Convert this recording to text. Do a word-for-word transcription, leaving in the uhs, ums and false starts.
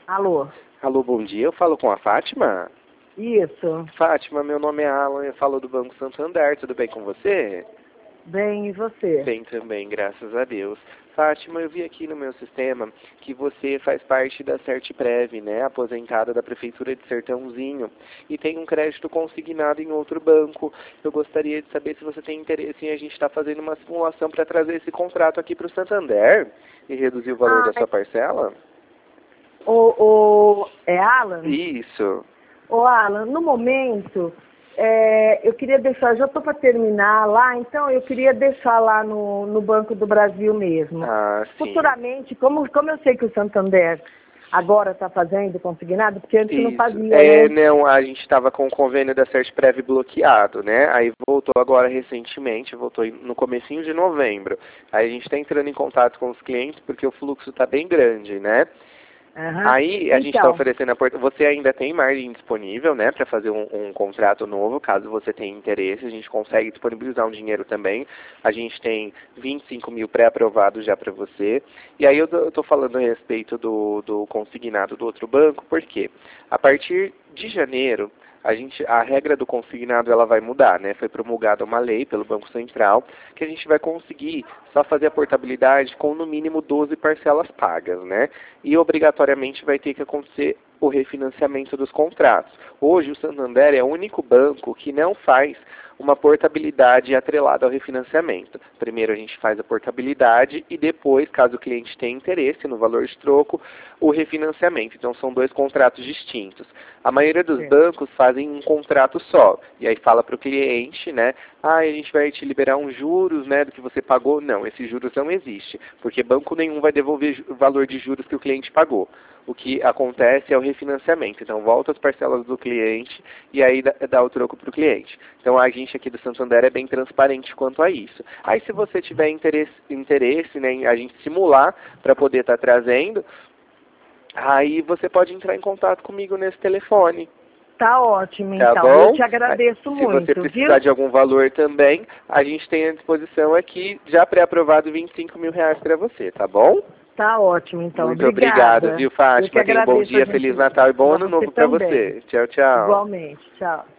Alô? Alô, bom dia. Eu falo com a Fátima? Isso. Fátima, meu nome é Alan, eu falo do Banco Santander. Tudo bem com você? Bem, e você? Bem também, graças a Deus. Fátima, eu vi aqui no meu sistema que você faz parte da Certprev, né? Aposentada da Prefeitura de Sertãozinho. E tem um crédito consignado em outro banco. Eu gostaria de saber se você tem interesse em a gente estar fazendo uma simulação para trazer esse contrato aqui para o Santander e reduzir o valor Ah, da sua parcela? o, o, é Alan? Isso. Ô, Alan, no momento, é, eu queria deixar, já estou para terminar lá, então eu queria deixar lá no, no Banco do Brasil mesmo. Ah, sim. Futuramente, como, como eu sei que o Santander agora está fazendo consignado, porque antes não Isso. fazia, É, né? não, a gente estava com o convênio da Certprev bloqueado, né? Aí voltou agora recentemente, voltou no comecinho de novembro. Aí a gente está entrando em contato com os clientes porque o fluxo está bem grande, né? Aham. Aí a gente está Então, oferecendo a porta. Você ainda tem margem disponível, né, para fazer um, um contrato novo, caso você tenha interesse. A gente consegue disponibilizar um dinheiro também. A gente tem vinte e cinco mil pré-aprovados já para você. E aí eu estou falando a respeito do, do consignado do outro banco, porque a partir de janeiro a gente, a regra do consignado ela vai mudar, né? Foi promulgada uma lei pelo Banco Central que a gente vai conseguir só fazer a portabilidade com no mínimo doze parcelas pagas, né? E obrigatoriamente vai ter que acontecer o refinanciamento dos contratos. Hoje o Santander é o único banco que não faz uma portabilidade atrelada ao refinanciamento. Primeiro a gente faz a portabilidade e depois, caso o cliente tenha interesse no valor de troco, o refinanciamento. Então são dois contratos distintos. A maioria dos sim. bancos fazem um contrato só. E aí fala para o cliente, né? Ah, a gente vai te liberar uns juros, né, do que você pagou. Não, esses juros não existem, porque banco nenhum vai devolver o valor de juros que o cliente pagou. O que acontece é o refinanciamento. Então, volta as parcelas do cliente e aí dá, dá o troco para o cliente. Então, a gente aqui do Santander é bem transparente quanto a isso. Aí, se você tiver interesse, interesse né, em a gente simular para poder estar tá trazendo, aí você pode entrar em contato comigo nesse telefone. Tá ótimo, Tá então. Eu bom? te agradeço Se você muito, precisar viu? de algum valor também, a gente tem à disposição aqui, já pré-aprovado, vinte e cinco mil reais para você, tá bom? Tá ótimo, então. Muito obrigado, Obrigada. viu, Eu que Fátima? Tenha um bom agradeço a dia, Feliz gentileza. Natal e bom Para ano você novo para também. você. Tchau, tchau. Igualmente. Tchau.